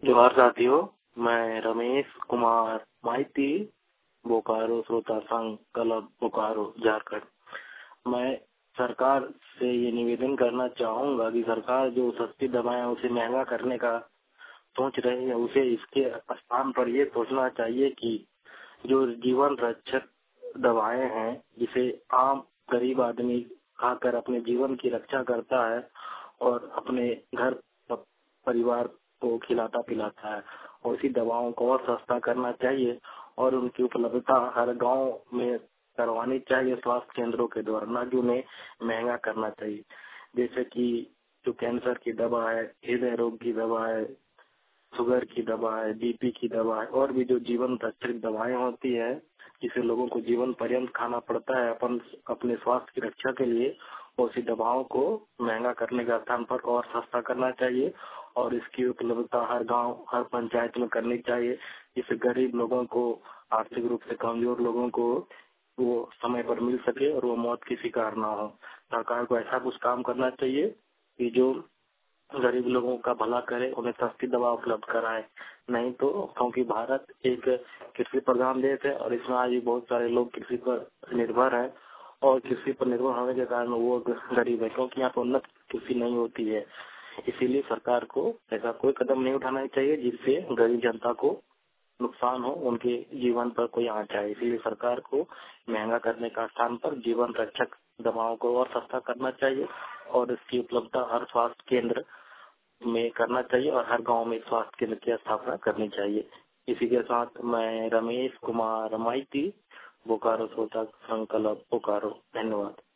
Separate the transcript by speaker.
Speaker 1: जोहार साथियों, मैं रमेश कुमार माइती, बोकारो श्रोता संघ क्लब बोकारो झारखंड। मैं सरकार से ये निवेदन करना चाहूंगा कि सरकार जो सस्ती दवाएं उसे महंगा करने का सोच रही है, उसे इसके स्थान पर ये सोचना चाहिए कि जो जीवन रक्षक दवाएं हैं, जिसे आम गरीब आदमी खाकर अपने जीवन की रक्षा करता है और अपने घर परिवार को खिलाता पिलाता है, और इसी दवाओं को और सस्ता करना चाहिए और उनकी उपलब्धता हर गांव में करवानी चाहिए स्वास्थ्य केंद्रों के द्वारा, न कि उन्हें महंगा करना चाहिए। जैसे कि जो कैंसर की दवा है, हृदय रोग की दवा है, शुगर की दवा है, बीपी की दवा है, और भी जो जीवन रक्षक दवाएं होती है जिसे लोगों को जीवन पर्यंत खाना पड़ता है अपने स्वास्थ्य की रक्षा के लिए, उसी दवाओं को महंगा करने के स्थान पर और सस्ता करना चाहिए और इसकी उपलब्धता हर गांव हर पंचायत में करनी चाहिए, जिससे गरीब लोगों को, आर्थिक रूप से कमजोर लोगों को वो समय पर मिल सके और वो मौत की शिकार ना हो। सरकार को ऐसा कुछ काम करना चाहिए कि जो गरीब लोगों का भला करे, उन्हें सस्ती दवा उपलब्ध कराए। नहीं तो, क्योंकि भारत एक कृषि प्रधान देश है और इसमें आज भी बहुत सारे लोग कृषि पर निर्भर हैं और कृषि पर निर्भर होने के कारण वो गरीब है, क्योंकि यहाँ पर उन्नत कृषि नहीं होती है। इसीलिए सरकार को ऐसा कोई कदम नहीं उठाना चाहिए जिससे गरीब जनता को नुकसान हो, उनके जीवन पर कोई आँच आए। इसीलिए सरकार को महंगा करने का स्थान पर जीवन रक्षक दवाओं को और सस्ता करना चाहिए और इसकी उपलब्धता हर स्वास्थ्य केंद्र में करना चाहिए और हर गांव में स्वास्थ्य केंद्र की स्थापना करनी चाहिए। इसी के साथ मैं रमेश कुमार माइती, बोकारो श्रोता संघ क्लब बोकारो, धन्यवाद।